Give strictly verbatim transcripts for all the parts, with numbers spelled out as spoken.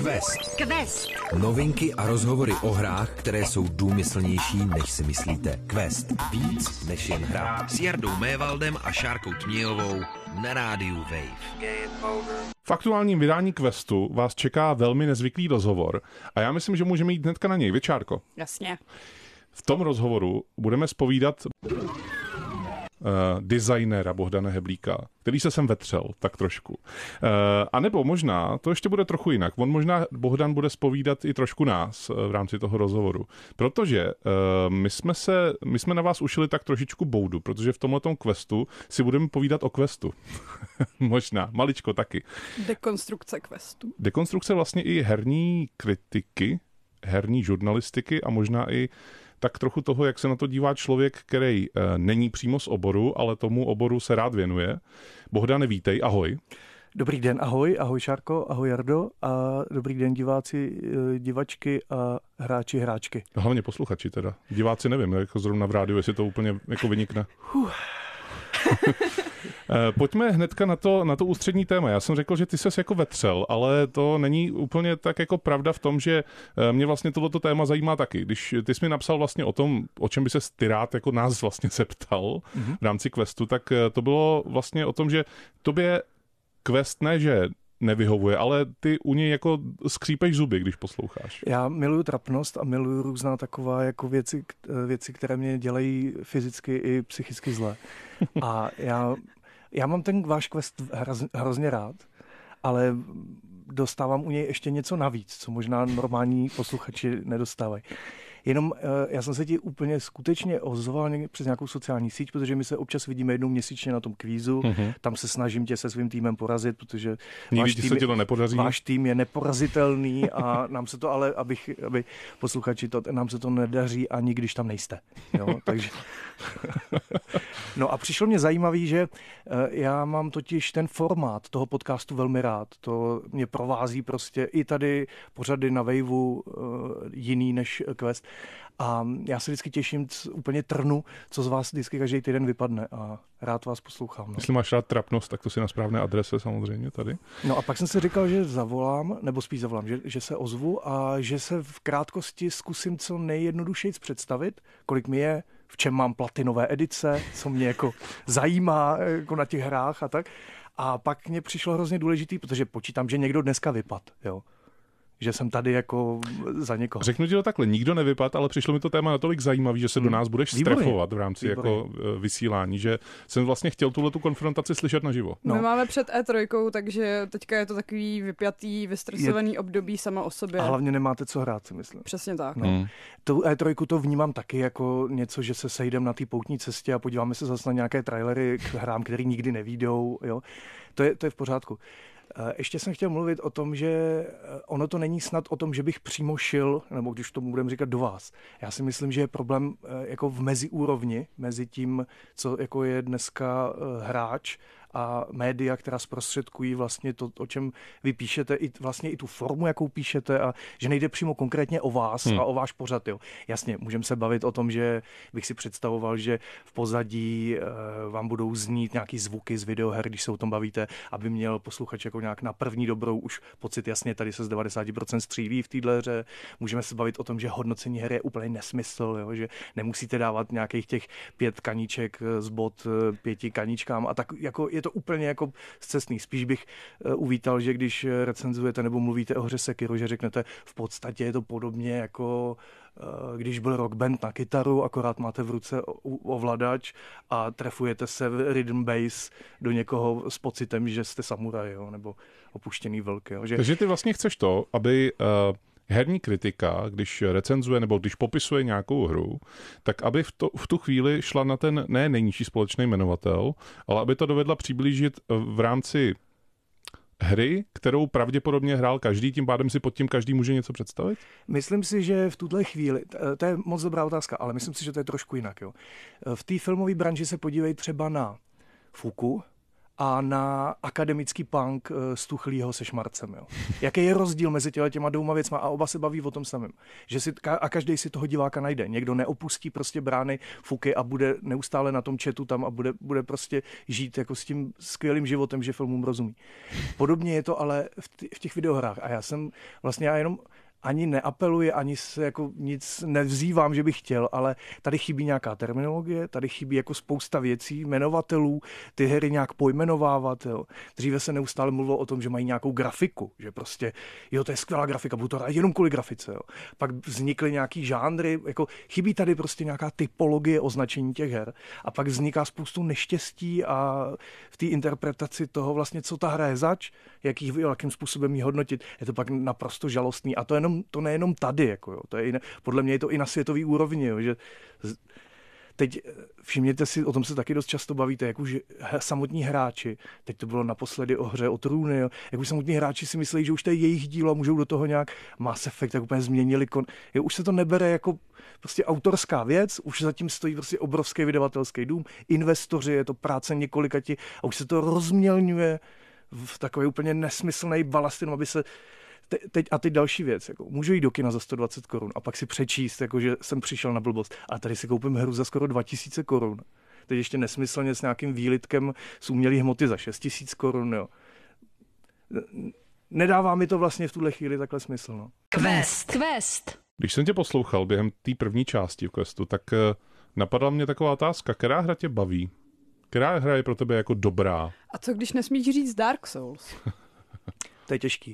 Quest. Quest. Novinky a rozhovory o hrách, které jsou důmyslnější, než si myslíte. Quest. Víc než jen hra. S Jardou Mévaldem a Šárkou Tmějovou na rádiu Wave. V aktuálním vydání Questu vás čeká velmi nezvyklý rozhovor a já myslím, že můžeme jít hnedka na něj. Vy, Čárko? Jasně. V tom rozhovoru budeme zpovídat Uh, designéra Bohdana Heblíka, který se sem vetřel, tak trošku. Uh, a nebo možná, to ještě bude trochu jinak, on možná, Bohdan bude zpovídat i trošku nás uh, v rámci toho rozhovoru. Protože uh, my jsme se, my jsme na vás ušili tak trošičku boudu, protože v tomhletom questu si budeme povídat o questu. Možná, maličko taky. Dekonstrukce questu. Dekonstrukce vlastně i herní kritiky, herní žurnalistiky a možná i tak trochu toho, jak se na to dívá člověk, který e, není přímo z oboru, ale tomu oboru se rád věnuje. Bohdane, vítej, ahoj. Dobrý den, ahoj, ahoj Šárko, ahoj Jardo a dobrý den diváci, divačky a hráči, hráčky. Hlavně posluchači teda. Diváci nevím, jako zrovna v rádiu, jestli to úplně jako vynikne. Huh. Pojďme hnedka na to, na to ústřední téma. Já jsem řekl, že ty ses jako vetřel, ale to není úplně tak jako pravda v tom, že mě vlastně tohleto téma zajímá taky. Když ty jsi mi napsal vlastně o tom, o čem by ses ty rád jako nás vlastně zeptal mm-hmm. v rámci questu, tak to bylo vlastně o tom, že tobě quest ne, že nevyhovuje, ale ty u něj jako skřípeš zuby, když posloucháš. Já miluju trapnost a miluju různá taková jako věci, věci, které mě dělají fyzicky i psychicky zle. A já, já mám ten váš quest hroz, hrozně rád, ale dostávám u něj ještě něco navíc, co možná normální posluchači nedostávají. Jenom já jsem se ti úplně skutečně ozval přes nějakou sociální síť, protože my se občas vidíme jednou měsíčně na tom kvízu. Mm-hmm. Tam se snažím tě se svým týmem porazit, protože váš tým, se ti to nepodaří. Váš tým je neporazitelný a nám se to ale, abych, aby posluchači, to, nám se to nedaří ani když tam nejste. Jo? Takže... No a přišlo mě zajímavý, že já mám totiž ten formát toho podcastu velmi rád. To mě provází prostě i tady pořady na Waveu jiný než Quest. A já se vždycky těším, úplně trnu, co z vás vždycky každý týden vypadne a rád vás poslouchám. No. Jestli máš rád trapnost, tak to si na správné adrese samozřejmě tady. No a pak jsem si říkal, že zavolám, nebo spíš zavolám, že, že se ozvu a že se v krátkosti zkusím co nejjednodušejc představit, kolik mi je, v čem mám platinové edice, co mě jako zajímá jako na těch hrách a tak. A pak mě přišlo hrozně důležitý, protože počítám, že někdo dneska vypad, jo. Že jsem tady jako za někoho. Řeknu ti to takhle, nikdo nevypad, ale přišlo mi to téma natolik zajímavý, že se do nás budeš Výborně. strefovat v rámci jako vysílání, že jsem vlastně chtěl tuhletu konfrontaci slyšet naživo. No. My máme před E tři, takže teďka je to takový vypjatý, vystresovaný je... období sama o sobě. A hlavně nemáte co hrát, si myslím. Přesně tak. No. Hmm. Tu E tři to vnímám taky jako něco, že se sejdeme na té poutní cestě a podíváme se zase na nějaké trailery k hrám, které nikdy nevídou. Jo? To je, to je v pořádku. Ještě jsem chtěl mluvit o tom, že ono to není snad o tom, že bych přímo šil, nebo když to budeme říkat do vás. Já si myslím, že je problém jako v meziúrovni, mezi tím, co jako je dneska hráč a média, která zprostředkují vlastně to, o čem vy píšete, i vlastně i tu formu, jakou píšete, a že nejde přímo konkrétně o vás hmm. a o váš pořad. Jo. Jasně, můžeme se bavit o tom, že bych si představoval, že v pozadí e, vám budou znít nějaký zvuky z videoher, když se o tom bavíte, aby měl posluchač jako nějak na první dobrou už pocit, jasně, tady se z devadesát procent střílí v téhle hře. Můžeme se bavit o tom, že hodnocení hry je úplně nesmysl, jo, že nemusíte dávat nějakých těch pět kaníček z bod pěti kaníčkám a tak jako je to úplně jako scestný. Spíš bych uvítal, že když recenzujete nebo mluvíte o hře Sekiro, že řeknete, v podstatě je to podobně jako když byl Rock Band na kytaru, akorát máte v ruce ovladač a trefujete se v rhythm bass do někoho s pocitem, že jste samuraj, jo, nebo opuštěný vlk. Jo, že... Takže ty vlastně chceš to, aby uh... herní kritika, když recenzuje nebo když popisuje nějakou hru, tak aby v, to, v tu chvíli šla na ten ne nejnižší společný jmenovatel, ale aby to dovedla přiblížit v rámci hry, kterou pravděpodobně hrál každý, tím pádem si pod tím každý může něco představit? Myslím si, že v tuhle chvíli, to je moc dobrá otázka, ale myslím si, že to je trošku jinak. Jo. V té filmové branži se podívej třeba na Fuku a na akademický punk z Tuchlýho se Šmarcem. Jo. Jaký je rozdíl mezi těma, těma dvouma věcma a oba se baví o tom samém. Že si, a každý si toho diváka najde. Někdo neopustí prostě brány, fuky a bude neustále na tom chatu tam a bude, bude prostě žít jako s tím skvělým životem, že filmům rozumí. Podobně je to ale v, t- v těch videohrách. A já jsem vlastně já jenom ani neapeluji, ani se jako nic nevzývám, že bych chtěl, ale tady chybí nějaká terminologie, tady chybí jako spousta věcí, jmenovatelů, ty hry nějak pojmenovávat. Jo. Dříve se neustále mluvilo o tom, že mají nějakou grafiku, že prostě, jo, to je skvělá grafika, budu to rád jenom kvůli grafice. Jo. Pak vznikly nějaký žánry, jako chybí tady prostě nějaká typologie označení těch her a pak vzniká spoustu neštěstí a v té interpretaci toho vlastně, co ta hra je zač, jaký, jakým způsobem ji hodnotit, je to pak naprosto žalostný a to jenom to nejenom tady, jako jo. To je i ne, podle mě je to i na světový úrovni, jo, že teď všimněte si, o tom se taky dost často bavíte, jak už samotní hráči, teď to bylo naposledy o hře o trůny, jo, jak už samotní hráči si myslí, že už to je jejich dílo a můžou do toho nějak Mass Effect, tak úplně změnili, kon, jo, už se to nebere jako prostě autorská věc, už zatím stojí prostě obrovský vydavatelský dům, investoři, je to práce několikati a už se to rozmělňuje v takový úplně nesmyslný balast, aby se Teď, a teď další věc, jako, můžu jít do kina za sto dvacet korun a pak si přečíst, jako, že jsem přišel na blbost a tady si koupím hru za skoro dva tisíce korun. Teď ještě nesmyslně s nějakým výlitkem z umělý hmoty za šest tisíc korun. Jo. Nedává mi to vlastně v tuhle chvíli takhle smysl. No. Quest. Quest. Když jsem tě poslouchal během té první části v Questu, tak napadla mě taková otázka, která hra tě baví? Která hra je pro tebe jako dobrá? A co když nesmíš říct Dark Souls? To je těžký.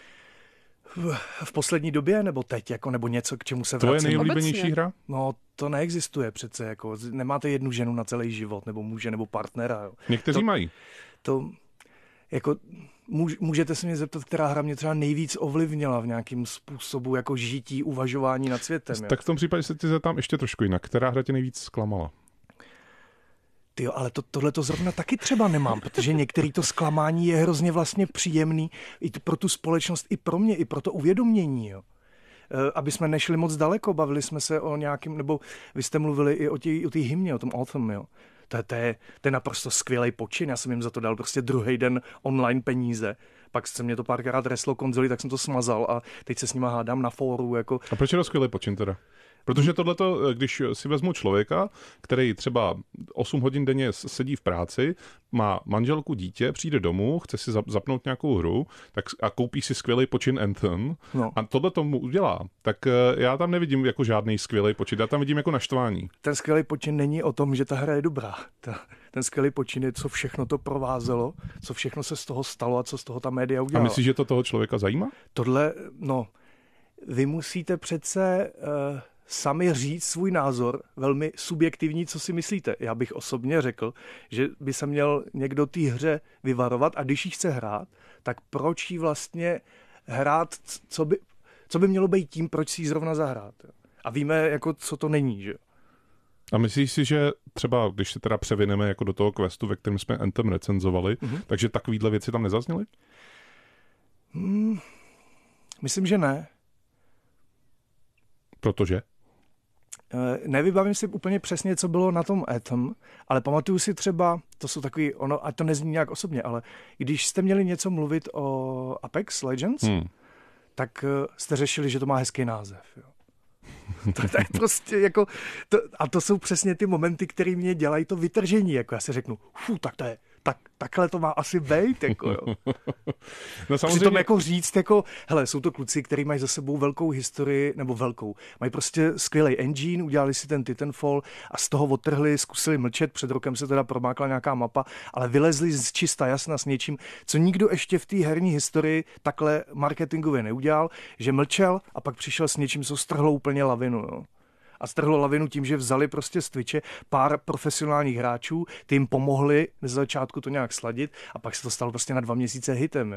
V poslední době, nebo teď, jako, nebo něco, k čemu se vracím? To je nejoblíbenější Obecně. hra? No, to neexistuje přece, jako, nemáte jednu ženu na celý život, nebo muže, nebo partnera. Jo. Někteří to, mají. To, jako, můžete se mě zeptat, která hra mě třeba nejvíc ovlivnila v nějakém způsobu, jako žití, uvažování nad světem. Jo. Tak v tom případě se ti zeptám ještě trošku jinak. Která hra tě nejvíc zklamala? Tyjo, ale to, tohle to zrovna taky třeba nemám, protože některý to zklamání je hrozně vlastně příjemný i pro tu společnost, i pro mě, i pro to uvědomění, jo. E, aby jsme nešli moc daleko, bavili jsme se o nějakým, nebo vy jste mluvili i o té o té hymně, o tom Anthem, jo. To, to, je, to je naprosto skvělý počin, já jsem jim za to dal prostě druhý den online peníze. Pak se mě to párkrát reslo konzoli, tak jsem to smazal a teď se s nima hádám na fóru. Jako... A proč je to skvělý počin teda? Protože tohleto, když si vezmu člověka, který třeba osm hodin denně sedí v práci, má manželku, dítě, přijde domů, chce si zapnout nějakou hru tak a koupí si skvělý počin Anthem no. a tohle tomu udělá, tak já tam nevidím jako žádný skvělý počin, já tam vidím jako naštvání. Ten skvělý počin není o tom, že ta hra je dobrá. Ta, ten skvělý počin je, co všechno to provázelo, co všechno se z toho stalo a co z toho ta média udělala. A myslíš, že to toho člověka zajímá? Tohle, no, vy musíte přece... Uh, sami říct svůj názor, velmi subjektivní, co si myslíte. Já bych osobně řekl, že by se měl někdo té hře vyvarovat a když ji chce hrát, tak proč jí vlastně hrát, co by, co by mělo být tím, proč si ji zrovna zahrát. A víme, jako, co to není, že? A myslíš si, že třeba, když se teda převineme jako do toho questu, ve kterém jsme Anthem recenzovali, mm-hmm. takže takovýhle věci tam nezazněly? Hmm, myslím, že ne. Protože? Nevybavím si úplně přesně, co bylo na tom Anthem, ale pamatuju si třeba, to jsou takový, ono, ať to nezní nějak osobně, ale když jste měli něco mluvit o Apex Legends, hmm. tak jste řešili, že to má hezký název. Jo. To, to je prostě jako, to, a to jsou přesně ty momenty, které mě dělají to vytržení, jako já si řeknu, fů, tak to je, tak, takhle to má asi bejt, jako jo. No samozřejmě... Přitom jako říct, jako, hele, jsou to kluci, kteří mají za sebou velkou historii, nebo velkou, mají prostě skvělý engine, udělali si ten Titanfall a z toho odtrhli, zkusili mlčet, před rokem se teda promákla nějaká mapa, ale vylezli z čista jasna s něčím, co nikdo ještě v té herní historii takhle marketingově neudělal, že mlčel a pak přišel s něčím, co strhlo úplně lavinu, jo. A strhlo lavinu tím, že vzali prostě z Twitche pár profesionálních hráčů, ty jim pomohli ze začátku to nějak sladit a pak se to stalo prostě na dva měsíce hitem. Jo.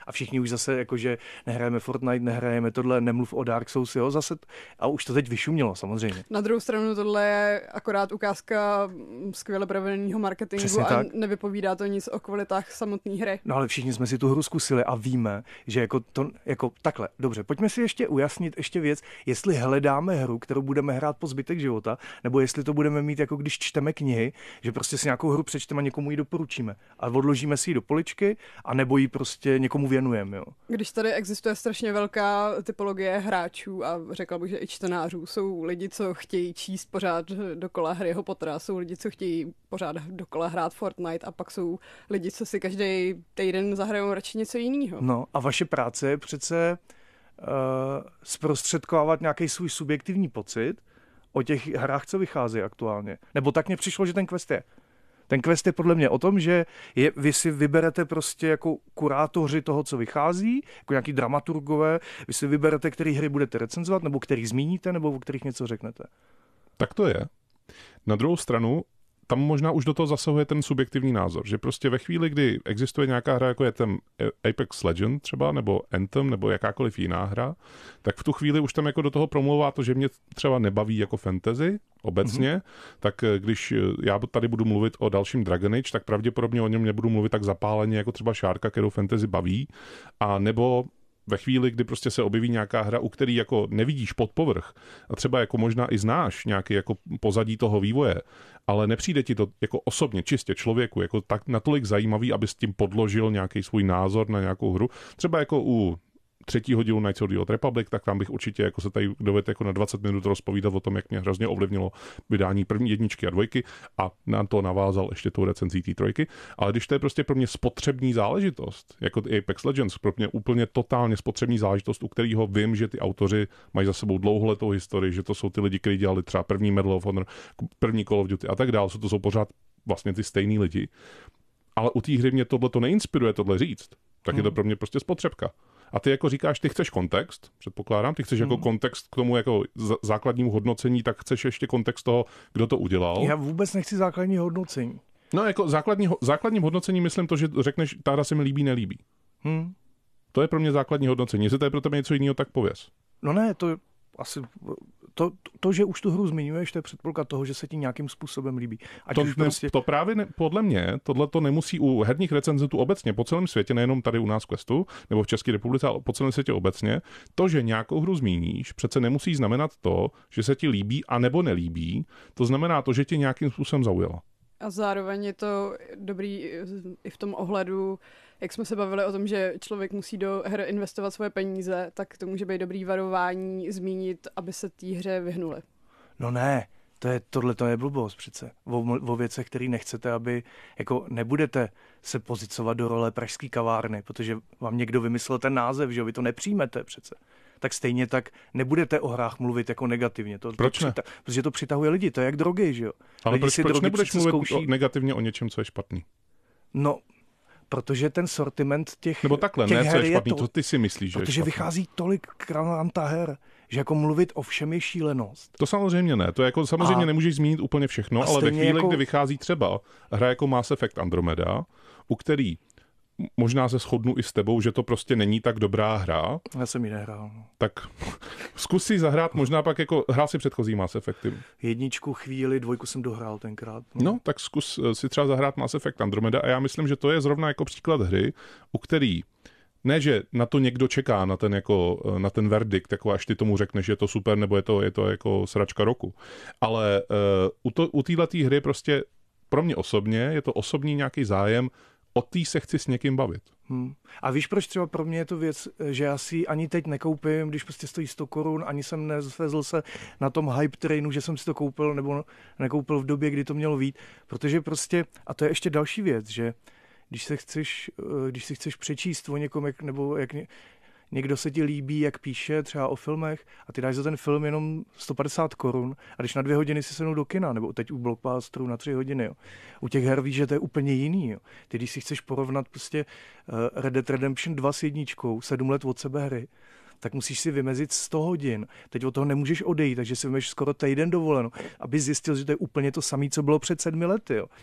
A všichni už zase jakože nehrajeme Fortnite, nehrajeme tohle, nemluv o Dark Souls, jo, zase a už to teď vyšumělo samozřejmě. Na druhou stranu tohle je akorát ukázka skvěle provedeného marketingu. Přesně a tak. Nevypovídá to nic o kvalitách samotné hry. No ale všichni jsme si tu hru zkusili a víme, že jako to, jako takhle, dobře, pojďme si ještě ujasnit ještě věc, jestli hledáme hru, kterou budeme hrát po zbytek života, nebo jestli to budeme mít jako když čteme knihy, že prostě si nějakou hru přečteme a někomu ji doporučíme a odložíme si ji do poličky a nebo ji prostě někomu věnujeme, jo. Když tady existuje strašně velká typologie hráčů a řekla bych, že i čtenářů, jsou lidi, co chtějí číst pořád dokola Harryho Pottera, jsou lidi, co chtějí pořád dokola hrát Fortnite a pak jsou lidi, co si každý týden zahrajou radši něco jiného. No a vaše práce je přece uh, zprostředkovávat nějaký svůj subjektivní pocit o těch hrách, co vychází aktuálně. Nebo tak mně přišlo, že ten quest je. Ten quest je podle mě o tom, že je, vy si vyberete prostě jako kurátoři toho, co vychází, jako nějaký dramaturgové, vy si vyberete, který hry budete recenzovat, nebo který zmíníte, nebo o kterých něco řeknete. Tak to je. Na druhou stranu, tam možná už do toho zasahuje ten subjektivní názor, že prostě ve chvíli, kdy existuje nějaká hra, jako je ten Apex Legends třeba, nebo Anthem, nebo jakákoliv jiná hra, tak v tu chvíli už tam jako do toho promlouvá to, že mě třeba nebaví jako fantasy obecně, mm-hmm. tak když já tady budu mluvit o dalším Dragon Age, tak pravděpodobně o něm nebudu mluvit tak zapáleně jako třeba Šárka, kterou fantasy baví, a nebo ve chvíli, kdy prostě se objeví nějaká hra, u který jako nevidíš pod povrch a třeba jako možná i znáš nějaký jako pozadí toho vývoje, ale nepřijde ti to jako osobně, čistě člověku, jako tak natolik zajímavý, aby s tím podložil nějaký svůj názor na nějakou hru. Třeba jako u třetího dílu Knights of the Old Republic, tak tam bych určitě jako se tady dovedl jako na dvacet minut rozpovídat o tom, jak mě hrozně ovlivnilo vydání první jedničky a dvojky a na to navázal ještě tou recenzí té trojky. Ale když to je prostě pro mě spotřební záležitost, jako Apex Legends, pro mě úplně totálně spotřební záležitost, u kterého vím, že ty autoři mají za sebou dlouholetou historii, že to jsou ty lidi, kteří dělali třeba první Medal of Honor, první Call of Duty a tak dále, to jsou pořád vlastně ty stejný lidi. Ale u té hry mě tohle to neinspiruje tohle říct, tak hmm. je to pro mě prostě spotřebka. A ty jako říkáš, ty chceš kontext, předpokládám, ty chceš hmm. jako kontext k tomu jako základnímu hodnocení, tak chceš ještě kontext toho, kdo to udělal. Já vůbec nechci základní hodnocení. No jako základní, základním hodnocení myslím to, že řekneš, ta hra se mi líbí, nelíbí. Hmm. To je pro mě základní hodnocení. Jestli to je pro tebe něco jiného, tak pověz. No ne, to asi... To, to, že už tu hru zmiňuješ, to je předpoklad toho, že se ti nějakým způsobem líbí. Ať to, už prostě... to právě ne, podle mě, tohle to nemusí u herních recenzentů obecně po celém světě, nejenom tady u nás v Questu, nebo v České republice, ale po celém světě obecně, to, že nějakou hru zmíníš, přece nemusí znamenat to, že se ti líbí a nebo nelíbí. To znamená to, že tě nějakým způsobem zaujala. A zároveň je to dobrý i v tom ohledu, jak jsme se bavili o tom, že člověk musí do her investovat svoje peníze, tak to může být dobrý varování zmínit, aby se té hře vyhnuli. No ne, to je, tohle to je blbost přece. O, o věcech, které nechcete, aby jako nebudete se pozicovat do role pražský kavárny, protože vám někdo vymyslel ten název, že vy to nepřijmete přece. Tak stejně tak nebudete o hrách mluvit jako negativně. To, proč to ne? Přita- protože to přitahuje lidi, to je jak drogy, že jo? Ale lidi proč, si proč drogy nebudeš mluvit zkouší... o, negativně o něčem, co je špatný? No, protože ten sortiment těch Nebo takhle, těch ne, co je špatný, je to, co ty si myslíš, že protože je vychází tolik kranta her, že jako mluvit o všem je šílenost. To samozřejmě ne, to jako samozřejmě a... nemůžeš zmínit úplně všechno, ale ve chvíli, jako... kdy vychází třeba hra jako Mass Effect Andromeda, u který možná se shodnu i s tebou, že to prostě není tak dobrá hra. Já jsem ji nehrál. Tak zkus si zahrát, možná pak jako, hrál si předchozí Mass Effecty. Jedničku chvíli, dvojku jsem dohrál tenkrát. No. no, tak zkus si třeba zahrát Mass Effect Andromeda a já myslím, že to je zrovna jako příklad hry, u který ne, že na to někdo čeká, na ten, jako, na ten verdikt, jako až ty tomu řekneš, že je to super, nebo je to, je to jako sračka roku. Ale uh, u této hry prostě pro mě osobně je to osobní nějaký zájem, o tý se chci s někým bavit. Hmm. A víš, proč třeba pro mě je to věc, že já si ani teď nekoupím, když prostě stojí sto korun, ani jsem nezvezl se na tom hype trainu, že jsem si to koupil, nebo nekoupil v době, kdy to mělo vít, protože prostě, a to je ještě další věc, že když se chceš, když si chceš přečíst o někom, jak, nebo jak někdo se ti líbí, jak píše třeba o filmech a ty dáš za ten film jenom sto padesát korun a když na dvě hodiny si sednou do kina, nebo teď u Blockbusteru na tři hodiny, jo. U těch her víš, že to je úplně jiný. Jo. Ty když si chceš porovnat prostě uh, Red Dead Redemption dva s jedničkou, sedm let od sebe hry, tak musíš si vymezit sto hodin. Teď od toho nemůžeš odejít, takže si vymeš skoro týden dovoleno, aby zjistil, že to je úplně to samé, co bylo před sedmi lety. Jo.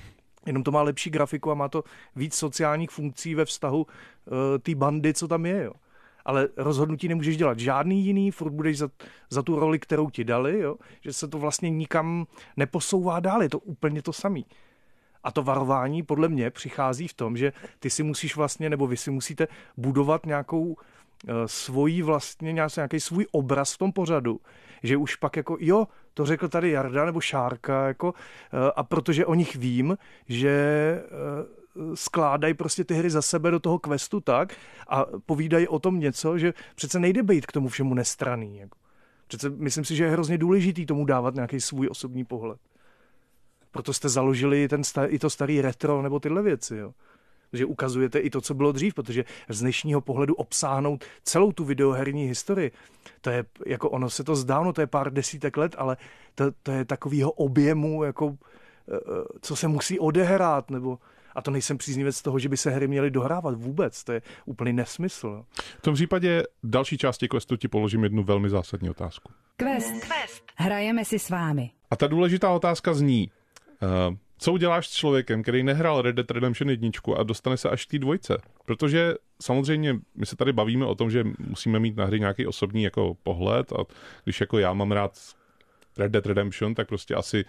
Jenom to má lepší grafiku a má to víc sociálních funkcí ve vztahu uh, té bandy, co tam je, jo. Ale rozhodnutí nemůžeš dělat žádný jiný, furt budeš za, za tu roli, kterou ti dali, jo? Že se to vlastně nikam neposouvá dál, je to úplně to samý. A to varování podle mě přichází v tom, že ty si musíš vlastně, nebo vy si musíte budovat nějakou uh, svoji vlastně, nějaký svůj obraz v tom pořadu, že už pak jako, jo, to řekl tady Jarda nebo Šárka, jako, uh, a protože o nich vím, že uh, skládají prostě ty hry za sebe do toho questu tak a povídají o tom něco, že přece nejde být k tomu všemu nestranný. Jako. Přece myslím si, že je hrozně důležitý tomu dávat nějaký svůj osobní pohled. Proto jste založili ten star, i to starý retro nebo tyhle věci. Jo. Že ukazujete i to, co bylo dřív, protože z dnešního pohledu obsáhnout celou tu videoherní historii, to je, jako ono se to zdá, no to je pár desítek let, ale to, to je takovýho objemu, jako, co se musí odehrát, nebo a to nejsem příznivec toho, že by se hry měly dohrávat vůbec. To je úplný nesmysl. V tom případě další části questu ti položím jednu velmi zásadní otázku. Quest. Quest. Hrajeme si s vámi. A ta důležitá otázka zní, uh, co uděláš s člověkem, který nehrál Red Dead Redemption jedna a dostane se až k té dvojce? Protože samozřejmě my se tady bavíme o tom, že musíme mít na hry nějaký osobní jako pohled a když jako já mám rád Red Dead Redemption, tak prostě asi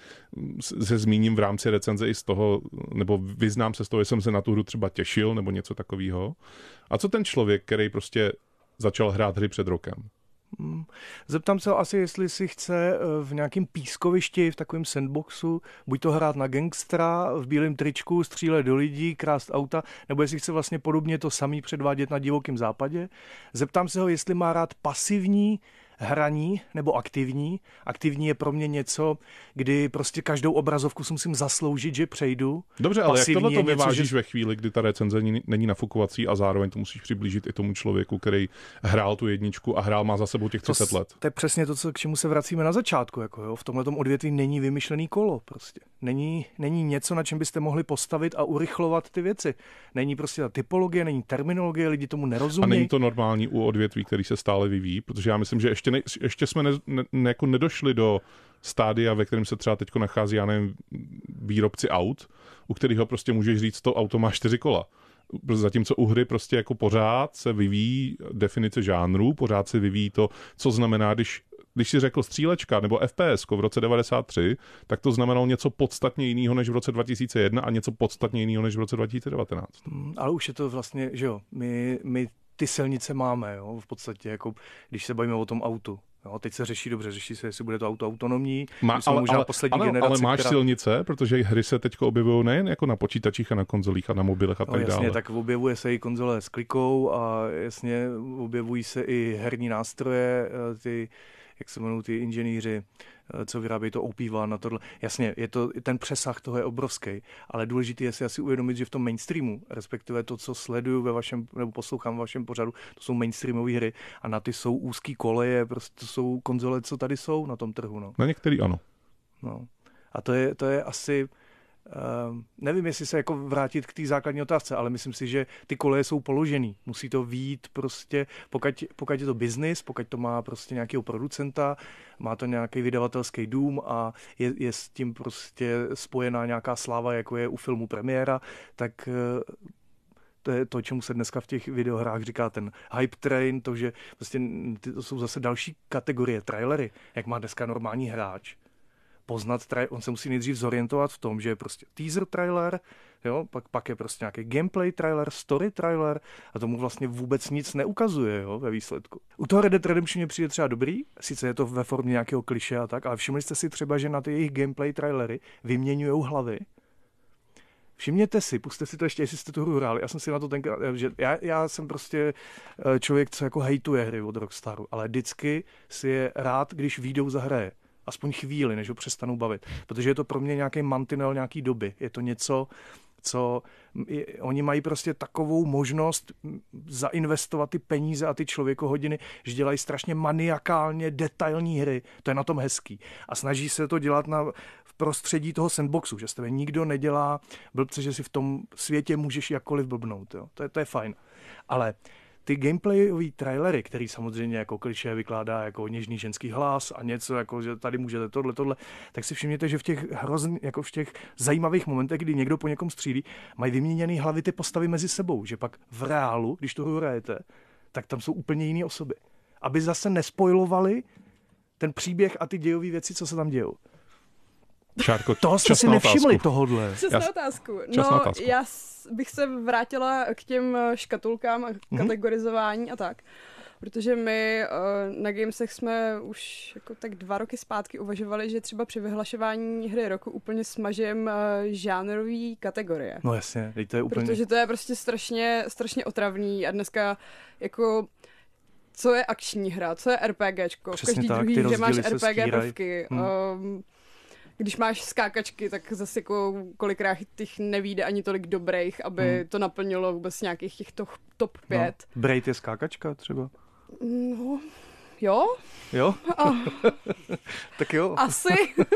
se zmíním v rámci recenze i z toho, nebo vyznám se z toho, že jsem se na tu hru třeba těšil, nebo něco takového. A co ten člověk, který prostě začal hrát hry před rokem? Hmm. Zeptám se ho asi, jestli si chce v nějakém pískovišti, v takovém sandboxu, buď to hrát na gangstra, v bílém tričku, střílet do lidí, krást auta, nebo jestli chce vlastně podobně to samý předvádět na divokém západě. Zeptám se ho, jestli má rád pasivní hraní nebo aktivní. Aktivní je pro mě něco, kdy prostě každou obrazovku si musím zasloužit, že přejdu. Dobře, ale pasivní jak tohle to vyvážíš že... ve chvíli, kdy ta recenze není nafukovací a zároveň to musíš přiblížit i tomu člověku, který hrál tu jedničku a hrál má za sebou těch třicet to, let. To je přesně to, co, k čemu se vracíme na začátku. Jako jo. V tomhletom odvětví není vymyšlený kolo. Prostě. Není, není něco, na čem byste mohli postavit a urychlovat ty věci. Není prostě ta typologie, není terminologie, lidi tomu nerozumí. A není to normální u odvětví, který se stále vyvíjí, protože já myslím, že ještě, ne, ještě jsme ne, ne, jako nedošli do stádia, ve kterém se třeba teď nachází, já nevím, výrobci aut, u kterého prostě můžeš říct, to auto má čtyři kola. Zatímco u hry prostě jako pořád se vyvíjí definice žánru, pořád se vyvíjí to, co znamená, když Když si řekl střílečka nebo F P S v roce devadesát tři, tak to znamenalo něco podstatně jiného než v roce dva tisíce jedna a něco podstatně jiného než v roce dva tisíce devatenáct. Hmm, ale už je to vlastně, že jo, my, my ty silnice máme, jo, v podstatě, jako když se bavíme o tom autu. Jo, teď se řeší dobře, řeší se, jestli bude to auto autonomní. Má, ale, ale, ale, generaci, ale máš která... silnice, protože hry se teď objevují nejen jako na počítačích a na konzolích a na mobilech a no, tak jasně, dále. Tak objevuje se i konzole s klikou a jasně objevují se i herní nástroje, ty, jak se jmenují ty inženýři, co vyrábějí to O P one na tohle. Jasně, je to, ten přesah toho je obrovský, ale důležité je si asi uvědomit, že v tom mainstreamu, respektive to, co sleduju ve vašem, nebo poslouchám ve vašem pořadu, to jsou mainstreamové hry a na ty jsou úzký koleje, prostě to jsou konzole, co tady jsou na tom trhu. No. Na některý ano. No. A to je, to je asi... Uh, nevím, jestli se jako vrátit k té základní otázce, ale myslím si, že ty koleje jsou položený. Musí to vyjít prostě, pokud, pokud je to biznis, pokud to má prostě nějakého producenta, má to nějaký vydavatelský dům a je, je s tím prostě spojená nějaká sláva, jako je u filmu premiéra, tak uh, to je to, čemu se dneska v těch videohrách říká ten hype train, to, že prostě to jsou zase další kategorie, trailery, jak má dneska normální hráč. Poznat, on se musí nejdřív zorientovat v tom, že je prostě teaser trailer, jo, pak, pak je prostě nějaký gameplay trailer, story trailer a tomu vlastně vůbec nic neukazuje, jo, ve výsledku. U toho Red Dead Redemption mě přijde třeba dobrý, sice je to ve formě nějakého kliše a tak, ale všimli jste si třeba, že na ty jejich gameplay trailery vyměňujou hlavy. Všimněte si, pusťte si to ještě, jestli jste tu hru hráli. Já jsem si na to tenkrát, že já, já jsem prostě člověk, co jako hejtuje hry od Rockstaru, ale vždycky si je rád, když výjdou za hraje. Aspoň chvíli, než ho přestanou bavit. Protože je to pro mě nějaký mantinel nějaký doby. Je to něco, co je, oni mají prostě takovou možnost zainvestovat ty peníze a ty člověkohodiny, že dělají strašně maniakálně detailní hry. To je na tom hezký. A snaží se to dělat na, v prostředí toho sandboxu, že s tebe nikdo nedělá blbce, že si v tom světě můžeš jakkoliv blbnout. Jo. To, je, to je fajn. Ale ty gameplayové trailery, který samozřejmě jako klišé vykládá jako něžný ženský hlas a něco jako, že tady můžete tohle, tohle, tak si všimněte, že v těch hrozný, jako v těch zajímavých momentech, kdy někdo po někom střílí, mají vyměněný hlavy ty postavy mezi sebou, že pak v reálu, když tu hru hrajete, tak tam jsou úplně jiné osoby. Aby zase nespoilovali ten příběh a ty dějové věci, co se tam dějou. Šárko, toho jste si nevšimli tohodle. Přesná já, otázku. No, otázku. Já bych se vrátila k těm škatulkám a mm-hmm. kategorizování a tak. Protože my uh, na Gamesech jsme už jako tak dva roky zpátky uvažovali, že třeba při vyhlašování hry roku úplně smažem uh, žánrový kategorie. No jasně, to je úplně... Protože to je prostě strašně, strašně otravný a dneska jako... Co je akční hra, co je RPGčko. Přesně v každý tak, druhý, že máš R P G stíraj. prvky. Hmm. Um, když máš skákačky, tak zase jako kolikrát těch nevíde ani tolik dobrých, aby hmm. to naplnilo vůbec nějakých těch to, top pět. No. Braid je skákačka třeba? No, jo. Jo? A, tak jo. Asi.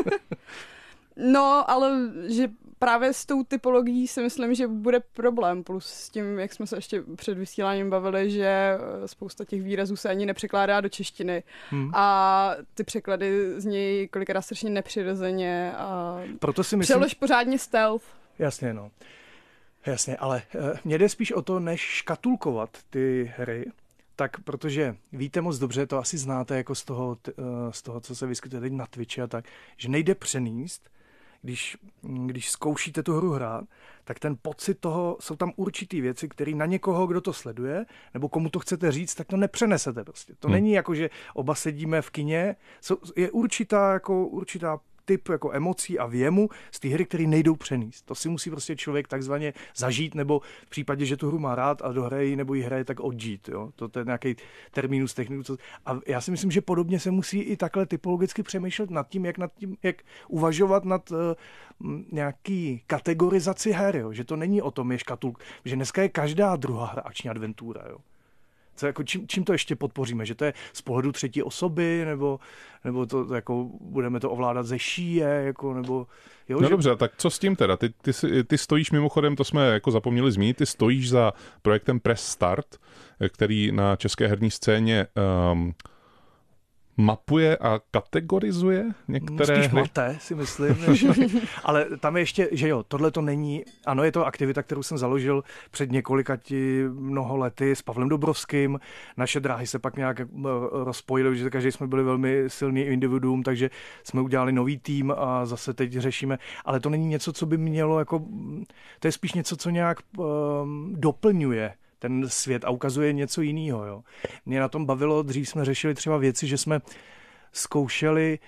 No, ale že právě s tou typologií si myslím, že bude problém, plus s tím, jak jsme se ještě před vysíláním bavili, že spousta těch výrazů se ani nepřekládá do češtiny hmm. a ty překlady z něj kolikrát strašně nepřirozeně a proto si myslím... přelož pořádně stealth. Jasně, no. Jasně, ale mě jde spíš o to, než škatulkovat ty hry, tak protože víte moc dobře, to asi znáte jako z toho, z toho, co se vyskytuje teď na Twitchi a tak, že nejde přenést, Když, když zkoušíte tu hru hrát, tak ten pocit toho, jsou tam určitý věci, které na někoho, kdo to sleduje, nebo komu to chcete říct, tak to nepřenesete prostě. To hmm. není jako, že oba sedíme v kině, je určitá, jako, určitá typ jako emocí a věmu z té hry, které nejdou přenést. To si musí prostě člověk takzvaně zažít, nebo v případě, že tu hru má rád a dohraje nebo ji hraje, tak odžít. Jo? To, to je nějaký terminus technicus. A já si myslím, že podobně se musí i takhle typologicky přemýšlet nad tím, jak, nad tím, jak uvažovat nad uh, nějaký kategorizaci her. Jo? Že to není o tom, je škatulk. Že dneska je každá druhá hra akční adventura. Jo? Co, jako, čím, čím to ještě podpoříme? Že to je z pohledu třetí osoby, nebo, nebo to, jako, budeme to ovládat ze šíje, jako, nebo... Jo, no že... dobře, tak co s tím teda? Ty, ty, ty stojíš mimochodem, to jsme jako zapomněli zmínit, ty stojíš za projektem Press Start, který na české herní scéně um, mapuje a kategorizuje některé Spíš hry. mate, si myslím. Než... Ale tam je ještě, že jo, tohle to není, ano, je to aktivita, kterou jsem založil před několika ti mnoho lety s Pavlem Dobrovským. Naše dráhy se pak nějak rozpojily, že každý jsme byli velmi silný individuum, takže jsme udělali nový tým a zase teď řešíme. Ale to není něco, co by mělo jako, to je spíš něco, co nějak um, doplňuje ten svět a ukazuje něco jiného. Jo. Mě na tom bavilo, dřív jsme řešili třeba věci, že jsme zkoušeli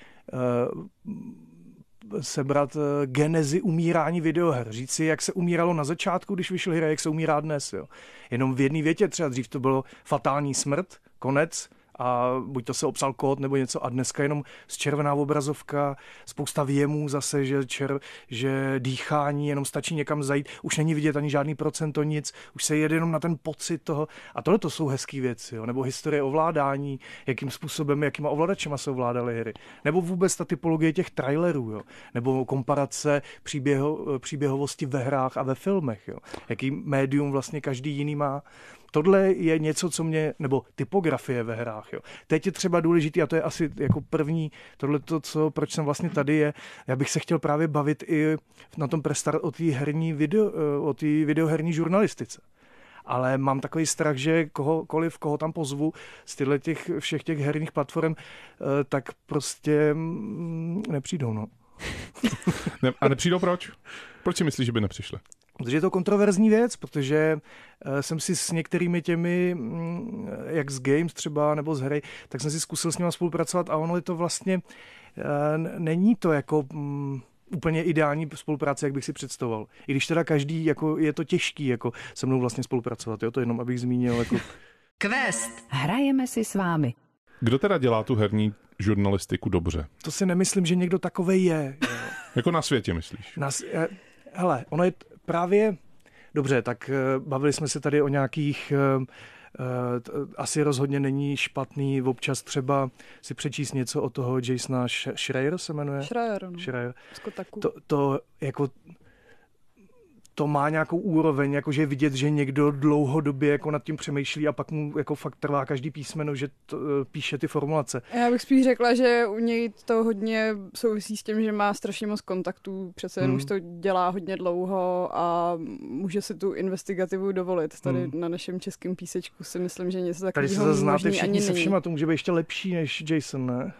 uh, sebrat uh, genezi umírání videoher. Říct si, jak se umíralo na začátku, když vyšly hry, jak se umírá dnes. Jo. Jenom v jedné větě, třeba dřív to bylo fatální smrt, konec, a buď to se obsal kód nebo něco a dneska jenom zčervená obrazovka, spousta věmů zase, že, čer, že dýchání, jenom stačí někam zajít, už není vidět ani žádný procento, nic, už se jede jenom na ten pocit toho a tohle to jsou hezký věci, jo? Nebo historie ovládání, jakým způsobem, jakýma ovladačema se ovládaly hry, nebo vůbec ta typologie těch trailerů, jo? Nebo komparace příběho, příběhovosti ve hrách a ve filmech, jo? Jaký médium vlastně každý jiný má. Tohle je něco, co mě, nebo typografie ve hrách, jo. Teď je třeba důležitý, a to je asi jako první, tohle to, co, proč jsem vlastně tady je, já bych se chtěl právě bavit i na tom Press Start o té herní video, o té videoherní žurnalistice. Ale mám takový strach, že kohokoliv, koho tam pozvu z těchto těch, všech těch herních platform, tak prostě nepřijdou, no. Ne, a nepřijdou proč? Proč si myslíš, že by nepřišli? Protože je to kontroverzní věc, protože jsem si s některými těmi, jak z Games třeba, nebo z hry, tak jsem si zkusil s nimi spolupracovat a ono je to vlastně, není to jako úplně ideální spolupráce, jak bych si představoval. I když teda každý, jako je to těžký, jako se mnou vlastně spolupracovat, jo, to jenom abych zmínil. Jako... Quest. Hrajeme si s vámi. Kdo teda dělá tu herní žurnalistiku dobře? To si nemyslím, že někdo takovej je. Jo. Jako na světě, myslíš? Na, hele, ono je právě, dobře, tak bavili jsme se tady o nějakých, uh, asi rozhodně není špatný občas třeba si přečíst něco od toho Jasona Schreier se jmenuje? Schreier, no. Schreier. Z Kotaku. To, to jako to má nějakou úroveň, jakože vidět, že někdo dlouhodobě jako nad tím přemýšlí a pak mu jako fakt trvá každý písmeno, že to, píše ty formulace. Já bych spíš řekla, že u něj to hodně souvisí s tím, že má strašně moc kontaktů, přece jen hmm. už to dělá hodně dlouho a může si tu investigativu dovolit. Tady hmm. na našem českém písečku si myslím, že něco takového možný ani není. Tady se znáte všichni se všima, to může být ještě lepší než Jason, ne?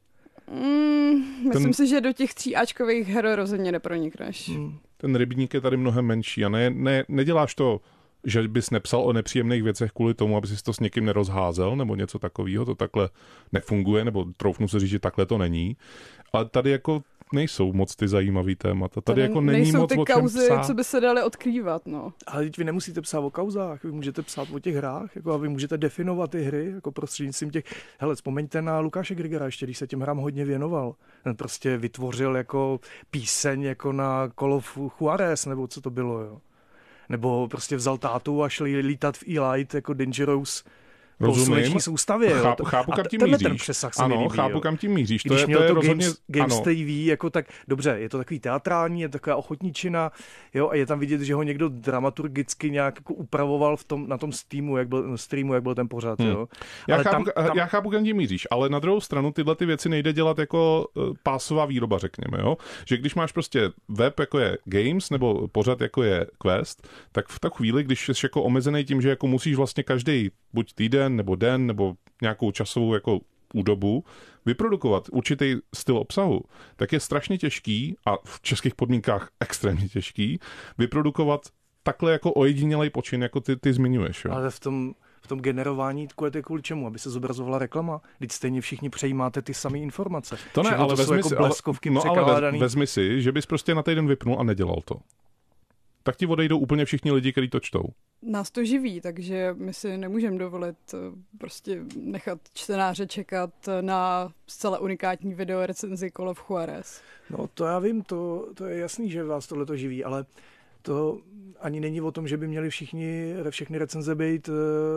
Mm, myslím ten, si, že do těch tříáčkových her rozhodně nepronikneš. Mm. Ten rybník je tady mnohem menší a ne, ne, neděláš to, že bys nepsal o nepříjemných věcech kvůli tomu, aby jsi to s někým nerozházel nebo něco takového, to takhle nefunguje, nebo troufnu se říct, že takhle to není. Ale tady jako nejsou moc ty zajímavý témata. Tady, tady jako není moc ty kauzy, co by se daly odkrývat, no. Ale teď vy nemusíte psát o kauzách, vy můžete psát o těch hrách, jako a vy můžete definovat ty hry, jako prostřednictvím těch. Hele, vzpomeňte na Lukáše Grigera, ještě když se těm hrám hodně věnoval. Ten prostě vytvořil jako píseň jako na Call of Juarez, nebo co to bylo, jo. Nebo prostě vzal tátu a šli lítat v E-Light jako Dangerous. Rozumím. Soustavě, chápu, chápu, kam tím míříš. Ten přesah se ano, mi líbí, chápu, jo. kam tím míříš. Když to je, měl to je to rozhodně... Games, Games T V, jako tak, dobře, je to takový teatrální, je taková ochotničina, jo, a je tam vidět, že ho někdo dramaturgicky nějak jako upravoval v tom, na tom streamu, jak byl, streamu, jak byl ten pořad, hmm. jo. Já, ale chápu, tam, tam... já chápu, kam tím míříš, ale na druhou stranu tyhle ty věci nejde dělat jako pásová výroba, řekněme, jo. Že když máš prostě web, jako je Games, nebo pořad, jako je Quest, tak v tak chvíli, když jsi jako omezený tím, že jako musíš vlastně každý buď týden, nebo den, nebo nějakou časovou jako údobu vyprodukovat určitý styl obsahu, tak je strašně těžký a v českých podmínkách extrémně těžký vyprodukovat takhle jako ojedinělej počin, jako ty, ty zmiňuješ. Jo? Ale v tom, v tom generování kvůli, kvůli čemu? Aby se zobrazovala reklama? Vždyť stejně všichni přejímáte ty samé informace. To ne, Všechno ale to vezmi jako si, bleskovky ale, no, ale vez, vezmi si, že bys prostě na týden vypnul a nedělal to. Tak ti odejdou úplně všichni lidi, kteří to čtou. Nás to živí, takže my si nemůžeme dovolit prostě nechat čtenáře čekat na zcela unikátní video recenzi Call of Juarez. No to já vím, to, to je jasný, že vás tohle to živí, ale to ani není o tom, že by měli všichni, všechny recenze být uh,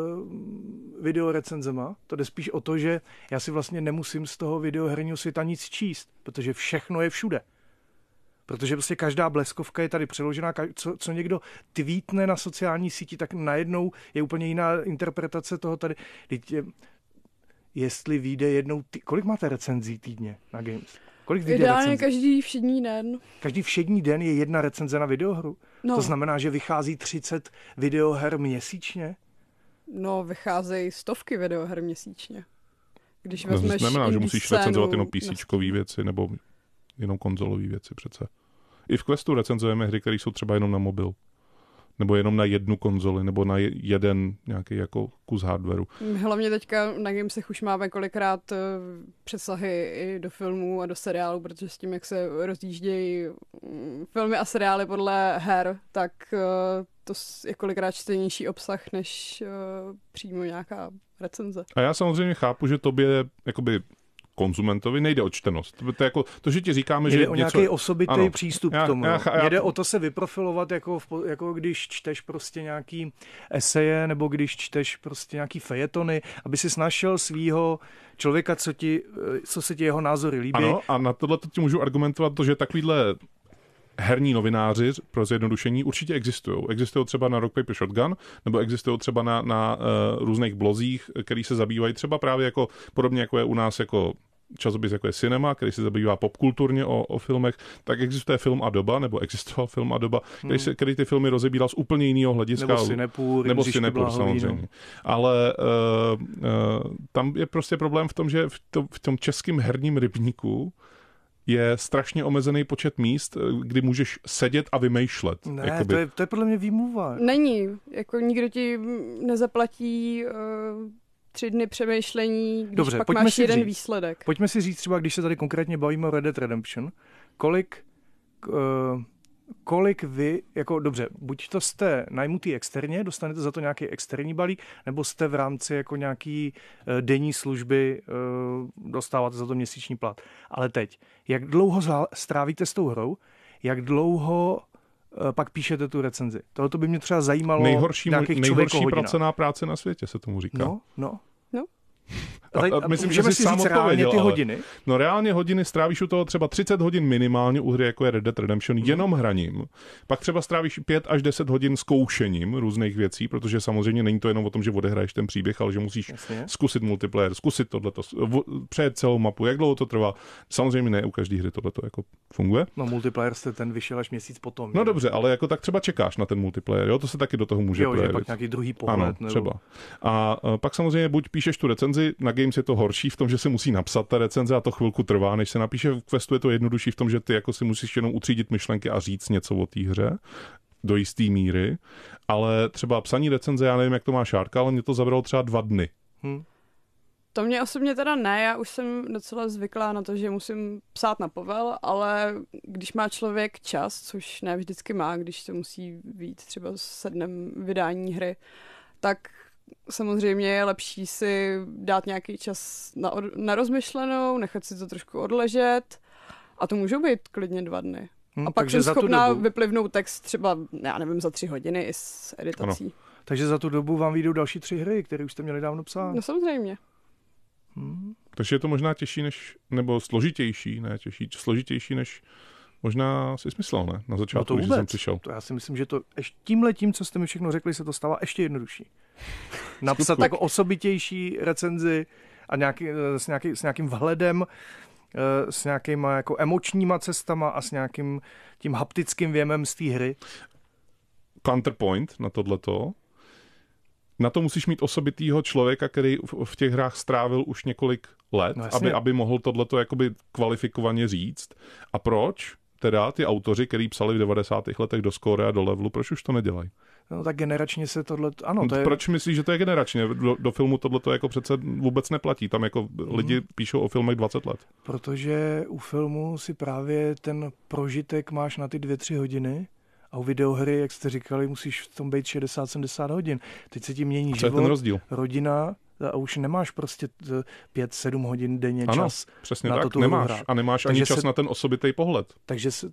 video recenzema. To jde spíš o to, že já si vlastně nemusím z toho videoherního světa nic číst, protože všechno je všude. Protože prostě každá bleskovka je tady přeložená, co, co někdo tweetne na sociální síti, tak najednou je úplně jiná interpretace toho tady. Je, jestli vyjde jednou, tý, kolik máte recenzí týdně na Games? Kolik vyjde Ideálně recenzí? Každý všední den. Každý všední den je jedna recenze na videohru? No. To znamená, že vychází třicet videoher měsíčně? No, vycházejí stovky videoher měsíčně. Když to vezmeš znamená, že musíš recenzovat jenom na... PCčkový věci nebo jenom konzolový věci přece. I v Questu recenzujeme hry, které jsou třeba jenom na mobil. Nebo jenom na jednu konzoli, nebo na jeden nějaký jako kus hardwareu. Hlavně teďka na Gamesech už máme kolikrát přesahy i do filmů a do seriálů, protože s tím, jak se rozjíždějí filmy a seriály podle her, tak to je kolikrát čtenější obsah, než přímo nějaká recenze. A já samozřejmě chápu, že tobě jakoby konzumentovi nejde o čtenost. To, je jako, to, že ti říkáme, že jde o něco... nějaký osobitý ano, přístup já, k tomu. Já, já, jde o to se vyprofilovat, jako, v, jako když čteš prostě nějaký eseje, nebo když čteš prostě nějaký fejetony, aby si našel svýho člověka, co, ti, co se ti jeho názory líbí. Ano, a na tohle ti můžu argumentovat to, že takovýhle herní novináři pro zjednodušení určitě existují. Existují třeba na Rock Paper Shotgun, nebo existují třeba na, na uh, různých blozích, který se zabývají třeba právě jako podobně jako je u nás jako časopis jako je Cinema, který se zabývá popkulturně o, o filmech, tak existuje Film a doba, nebo existoval Film a doba, který, hmm. se, který ty filmy rozebíral z úplně jiného hlediska. Nebo Cinepur, nebo Cinepur samozřejmě. No. Ale uh, uh, tam je prostě problém v tom, že v, to, v tom českém herním rybníku je strašně omezený počet míst, kdy můžeš sedět a vymýšlet. Ne, to je, to je podle mě výmluva. Není. Jako nikdo ti nezaplatí uh, tři dny přemýšlení, když Dobře, pak máš jeden říct, výsledek. Pojďme si říct třeba, když se tady konkrétně bavíme o Red Dead Redemption, kolik, uh, kolik vy, jako dobře, buď to jste najmutý externě, dostanete za to nějaký externí balík, nebo jste v rámci jako nějaký uh, denní služby, uh, dostáváte za to měsíční plat. Ale teď, jak dlouho strávíte s tou hrou, jak dlouho uh, pak píšete tu recenzi? Tohle by mě třeba zajímalo. Nejhorší, nejhorší pracená práce na světě se tomu říká. No, no. no. A, a myslím, že jsi si sám odpověděl, ty ale, hodiny? No reálně hodiny strávíš u toho třeba třicet hodin minimálně u hry, jako je Red Dead Redemption, hmm. jenom hraním. Pak třeba strávíš pět až deset hodin zkoušením různých věcí, protože samozřejmě není to jenom o tom, že odehraješ ten příběh, ale že musíš Jasně. zkusit multiplayer, zkusit tohleto, přejet celou mapu, jak dlouho to trvá. Samozřejmě ne u každé hry tohleto jako funguje. No multiplayer jste ten vyšel až měsíc potom. No že? dobře, ale jako tak třeba čekáš na ten multiplayer, jo, to se taky do toho může jo, projevit. Jo, že pak nějaký druhý pohled. Ano, nebo... třeba. A, a pak samozřejmě buď píšeš tu recenzi, na Games je to horší v tom, že se musí napsat ta recenze a to chvilku trvá, než se napíše. V Questu je to jednodušší v tom, že ty jako si musíš jenom utřídit myšlenky a říct něco o té hře do jisté míry, ale třeba psaní recenze, já nevím, jak to má Šárka, ale mě to zabralo třeba dva dny. Hmm. To mě osobně teda ne, já už jsem docela zvyklá na to, že musím psát na povel, ale když má člověk čas, což ne vždycky má, když se musí vyjít třeba se dnem vydání hry, tak samozřejmě je lepší si dát nějaký čas na, od, na rozmyšlenou, nechat si to trošku odležet a to můžou být klidně dva dny. Hmm, a pak jsem schopná dobu... vyplivnout text třeba, já nevím, za tři hodiny i s editací. Ano. Takže za tu dobu vám vyjdou další tři hry, které už jste měli dávno psát. No samozřejmě. Hmm. Takže je to možná těžší než, nebo složitější, ne těžší, složitější než možná si smyslel, ne? Na začátku, no když jsem přišel. To já si myslím, že to ještě tímhletím, co jste mi všechno řekli, se to stává ještě jednodušší. Napsat jako osobitější recenzi a nějaký, s, nějaký, s nějakým vhledem, s nějakýma jako emočníma cestama a s nějakým tím haptickým věmem z té hry. Counterpoint na tohleto. Na to musíš mít osobitýho člověka, který v těch hrách strávil už několik let, no aby, aby mohl tohleto jakoby kvalifikovaně říct. A proč teda ty autoři, který psali v devadesátých letech do Score a do Levelu, proč už to nedělají? No tak generačně se tohle... Ano, to je... Proč myslíš, že to je generačně? Do, do filmu tohleto jako přece vůbec neplatí. Tam jako mm. lidi píšou o filmech dvacet let. Protože u filmu si právě ten prožitek máš na ty dvě, tři hodiny a u videohry, jak jste říkali, musíš v tom být šedesát sedmdesát hodin. Teď se ti mění život, je ten rozdíl? Rodina a už nemáš prostě pět sedm hodin denně ano, čas přesně na tak, to tu nemáš. hrát. A nemáš takže ani čas se... na ten osobitý pohled. Takže se...